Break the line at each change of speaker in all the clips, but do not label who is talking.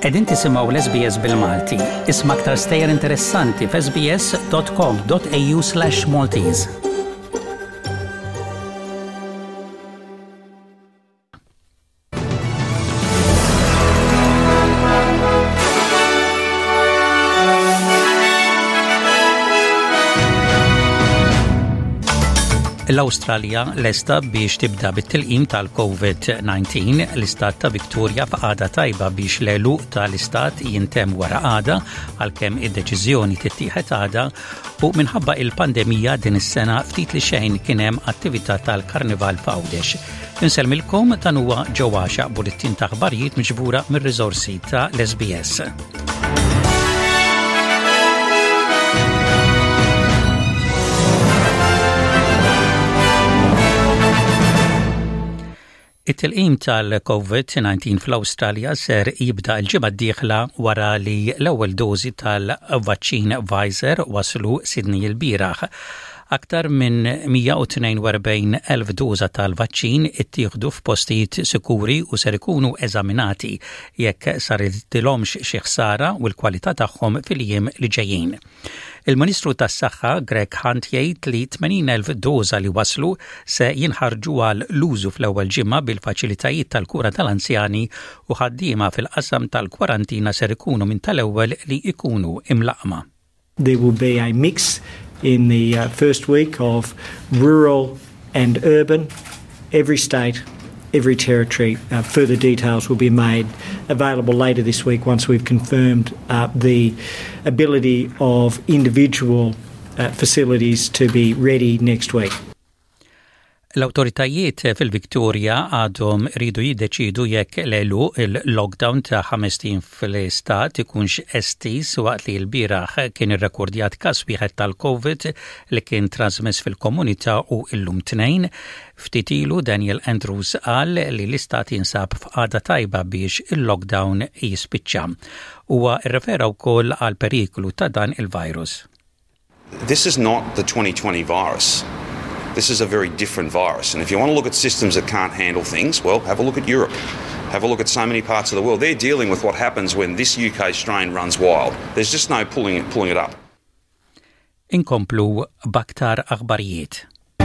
Qegħdin tisimgħu l-SBS bil-Malti. Isma' aktar stejjer interessanti f'sbs.com.au/Maltese. L-Awstralja lesta biex tibda bit-tilqim tal-COVID-19. L-istat ta' Victoria f'għada tajba biex l-għeluq tal-istat jintemm wara għada għalkemm id-deċiżjoni tittieħed għada u minħabba il-pandemija din is-sena ftit li xejn kien hemm attività tal-Karnival f'Għawdex. Inselmilkom dan huwa ġewwa bulettin ta' aħbarijiet miġbura mir-riżorsi ta' l-SBS. It-tilqim tal-COVID-19 fl-Awstralja ser jibda l-ġimgħa d-dieħla wara li l-ewwel dożi tal-vaċċin Pfizer waslu Sydney il-bieraħ. Aktar minn 142,000 doża tal-vaċċin ittieħdu f'postijiet sikuri u ser ikunu eżaminati jekk sarilhomx xi ħsara u l-kwalità tagħhom fil-jiem li ġejjin. Il-Ministru tas-Saħħa Greg Hunt jgħid li 80,000 doża li waslu se jinħarġu għal l-użu fl-ewwel ġimgħa bil-faċilitajiet tal-kura tal-anzjani u ħaddiema fil-qasam tal-kwarantina ser ikunu minn tal-ewwel li jkunu imlaqma.
There will be a mix in the first week of rural and urban, every state, every territory. Further details will be made available later this week once we've confirmed the ability of individual facilities to be ready next week.
L-awtoritajiet fil-Victoria għadhom ridu jiddeċidu jekk l-elu il-lockdown ta' 5 fil-istat ikunx estis waqt li l-bieraħ kien irrekordjat każ wieħed tal-COVID li kien trasmess fil-komunità u illum tnejn. Ftit ilu Daniel Andrews qal li l-istat jinsab f'qagħda tajba biex il-lockdown jispiċċa. Huwa rrefera wkoll għal periklu ta' dan il-virus.
This is not the 2020 virus. This is a very different virus. And if you want to look at systems that can't handle things, well, have a look at Europe. Have a look at so many parts of the world. They're dealing with what happens when this UK strain runs wild. There's just no pulling it up.
Inkomplu baktar aħbarijiet.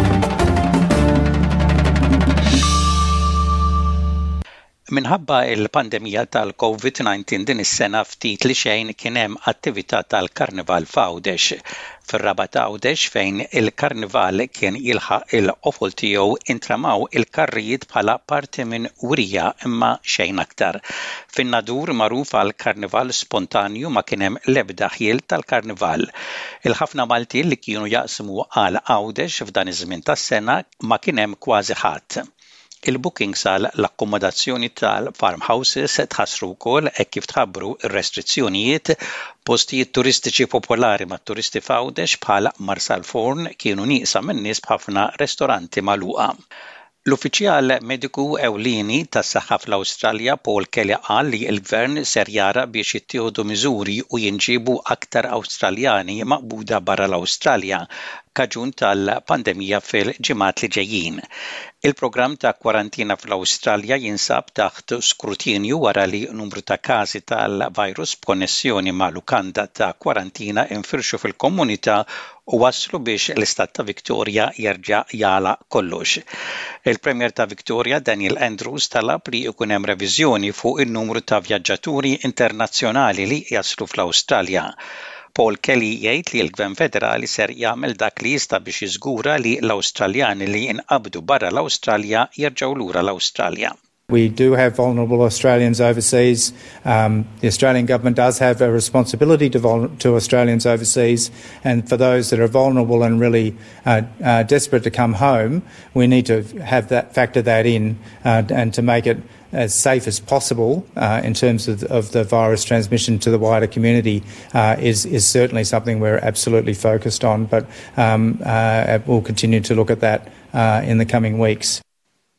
Minħabba il-pandemija tal-COVID-19 din is-sena ftit li xejn kien hemm attività tal-Karnival f'Għawdex. Fir-raba ta' Għawdex fejn il-Karnival kien jilħaq il-qofol tiegħu intramaw il-karrijiet bħala parti minn wirija imma xejn aktar. Fin-nadur magħruf għal Karnival spontanju ma kien hemm l-ebda ħiel tal-Karnival. Il-ħafna Malti li kienu jaqsmu għal Għawdex f'dan iż-żmien tas-sena ma kien hemm kważi ħadd. Il-booking sal l-akkomodazzjoni tal-farmhouses tħassru wkoll hekk kif tħabbru r-restrizzjonijiet postijiet turistiċi popolari ma' turisti f'Għawdex bħal Marsal Forn kienu nieqsa minn nies b'ħafna ristoranti magħluqa. L-uffiċjal mediku ewlieni tas-saħħa fl-Awstralja Paul Kelly qal li l-gvern ser jara biex jittieħdu miżuri u jinġibu aktar Awstraljani maqbuda barra l-Awstralja kaġun tal-pandemija fil-ġimgħat li ġejjin. Il-programm ta' kwarantina fl-Awstralja jinsab taħt skrutinju wara li numru ta' każi tal-virus b'konnessjoni ma' lukanda ta' kwarantina infirxu fil-komunità u waslu biex l-istat ta' Victoria jerġa' jala kollox. Il-Premier ta' Victoria Daniel Andrews talab li jkun hemm reviżjoni fuq in-numru ta' vjaġġaturi internazzjonali li jaslu fl-Awstralja. Paul Kelly jgħid li l-Gvern Federali ser jagħmel dak li jista' biex jiżgura li l-Awstraljani li jinqabdu barra l-Awstralja jerġgħu lura l-Awstralja.
We do have vulnerable Australians overseas. The Australian government does have a responsibility to Australians overseas, and for those that are vulnerable and really desperate to come home, we need to have factor that in and to make it as safe as possible in terms of the virus transmission to the wider community is certainly something we're absolutely focused on, but we'll continue to look at that in the coming weeks.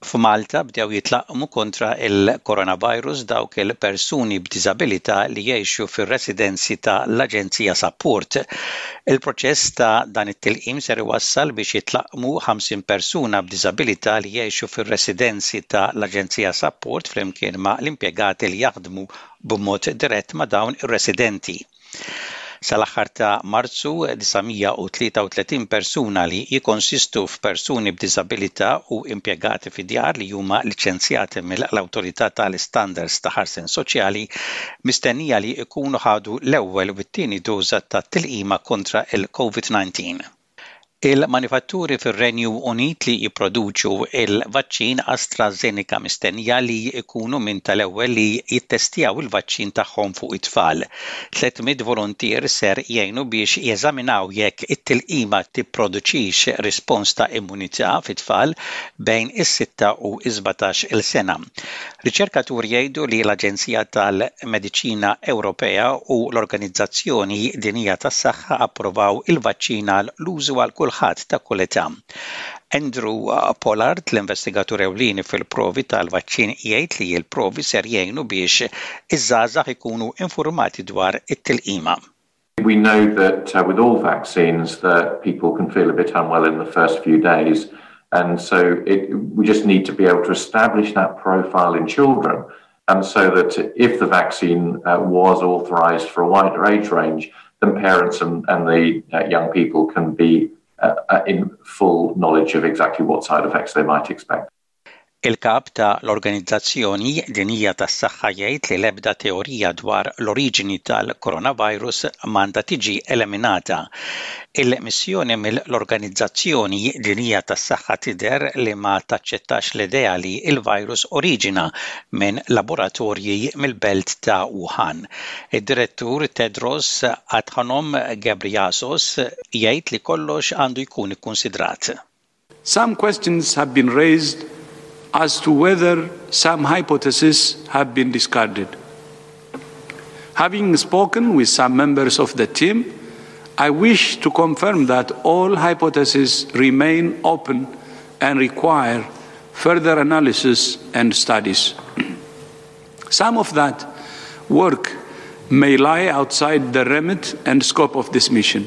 F'Malta bdew jitlaqmu kontra il-coronavirus dawk il-persuni b'diżabilità li jgħixu fir-residenzi ta' l-Aġenzija Support. Il-proċess ta' dan it-tilqim ser iwassal biex jitlaqmu 50 persuna b'diżabilità li jgħixu fir-residenzi ta' l-Aġenzija Support flimkien ma' l-impjegati li jaħdmu b'mod dirett ma' dawn ir-residenti. Sal-aħħar ta' Marzu 933 persuna li jikkonsistu f'persuni b'diżabilità u impjegati fid-djar li huma liċenzjati mill-Awtorità tal-Istandards ta' ħarsien soċjali mistennija li jkunu ħadu l-ewwel u t-tieni doża tat-tilqima kontra il-COVID-19. Il-manifatturi fir-Renju Unit li jipproduċu il-vaċċin AstraZeneca mistennija li jkunu minn tal-ewwel li jittestjaw il-vaċċin tagħhom fuq it-tfal. 300 volontier ser jgħinu biex jeżaminaw jekk it-tilqima tipproduċix rispons ta' immunità fit-tfal bejn is-6 u 17 sena. Riċerkaturi jgħidu li l-Aġenzija tal-Mediċina Ewropea u l-Organizzazzjoni Dinjija tas-Saħħa approvaw il-vaċċina l-użu għal kulħadd ta' kull età. Andrew Pollard, l-investigatur ewlieni fil-provi tal-vaċċin jgħid li l-provi ser jgħinu biex iż-żgħażagħ ikunu informati dwar it-tilqima.
We know that with all vaccines that people can feel a bit unwell in the first few days, and so we just need to be able to establish that profile in children, and so that if the vaccine was authorised for a wider age range, then parents and the young people can be in full knowledge of exactly what side effects they might expect.
Il-kap ta' l-Organizzazzjoni Dinjija tas-Saħħa jgħid li l-ebda teorija dwar l-oriġini tal-coronavirus m'għandha tiġi eliminata. Il-missjoni mill-Organizzazzjoni Dinjija tas-Saħħa tidher li ma taċċettax l-idea li il-virus oriġina minn laboratorji mill-belt ta' Wuhan. Id-direttur Tedros Adhanom Ghebreyesus jgħid li kollox għandu jkun ikkunsidrat.
Some questions have been raised as to whether some hypotheses have been discarded. Having spoken with some members of the team, I wish to confirm that all hypotheses remain open and require further analysis and studies. Some of that work may lie outside the remit and scope of this mission.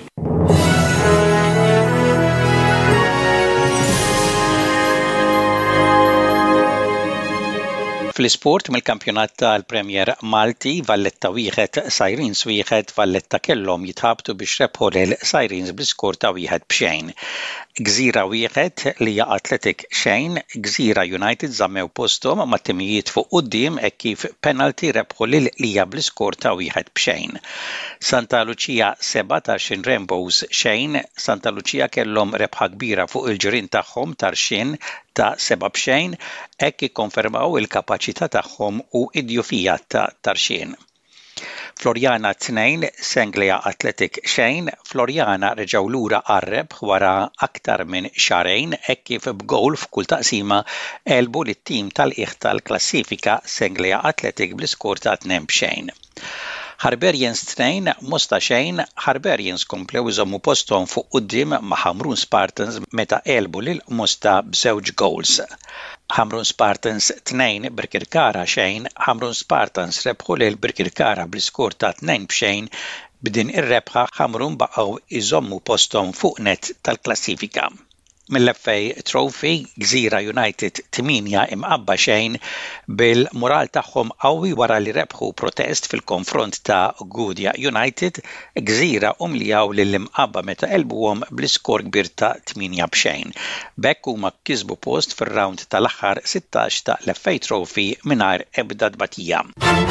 Fl-isport mill-kampjonat tal-Premier Malti Valletta wieħed Sirens wieħed Valletta kellhom jitħabtu biex rebħu lil Sirens bl-iskor ta' 1-0. Gżira wieħed li jaqa' Athletic xejn, Gżira United żammew posthom ma' timijiet fuq quddiem hekk kif penalty rebħu lil Lija bl-iskor ta' 1-0. Santa Lucia 17 Rainbows xejn, Santa Lucia kellhom rebħa kbira fuq il-ġirien tagħhom Tarxin ta' 7-0 hekk ikkonfermaw il-kapaċità tagħhom u id-djufija ta' Tarxin. Floriana 2, Senglia Athletic xejn, Floriana reġgħu lura qarreb wara aktar minn xarejn hekk kif b'gowl f'kull taqsima elbu lit-tim tal-qiegħ tal-klassifika Senglia Athletic bl-iskor ta' 2-0. Harberians 2, Mosta xejn, Harberians komplew iżommu posthom fuq quddiem ma' Hamrun Spartans meta elbu lil Mosta b'żewġ goals. Hamrun Spartans 2, Birkirkara xejn, Hamrun Spartans rebħu lil Birkirkara bl-iskor ta' 2-0 b'din ir-rebħa Hamrun baqgħu iżommu posthom fuq net tal-klassifika. Mill-FA Trophy, Gżira United 8 imqabba xejn bil-moral tagħhom qawwi wara li rebħu protest fil-konfront ta' Gudja United, Gżira umlijaw lill-imqabba meta elbuhom bl-iskor kbir ta' 8-0. Bekk huma kisbu post fir-round tal-aħħar 16 ta' l-FA Trophy mingħajr ebda tbatija.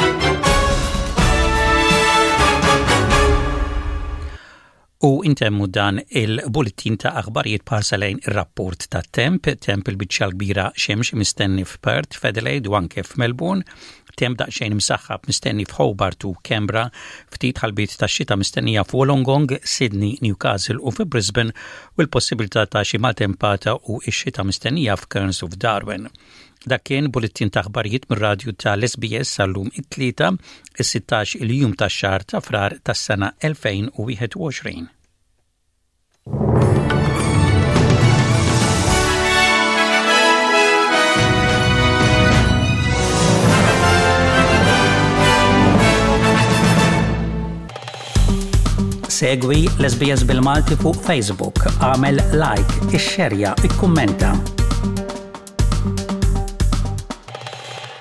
U intemmu dan il-bulletin ta' aħbarijiet parsalejn ir-rapport ta' Temp il-biċċa kbira xemx mistenni f'Perth, Adelaide u anke f'Melbourne, Temp daqsxejn msaħħab mistenni f'Hobart u Canberra, ftit ħalbit ta' xita mistennija f'Wollongong, Sydney, Newcastle u f'Brisbane u l-possibilità ta' xi maltempata u x-xita mistennija f'Cairns u f'Darwin. Dak kien bulletin ta' aħbarijiet mir-radju tal-SBS sal-lum it-tlieta, is-16 il-jum tax-xahar ta' Frar tas-sena 2021. Segwi l-SBS bil-Malti fuq Facebook, għamel like, ixxerja, ikkummenta.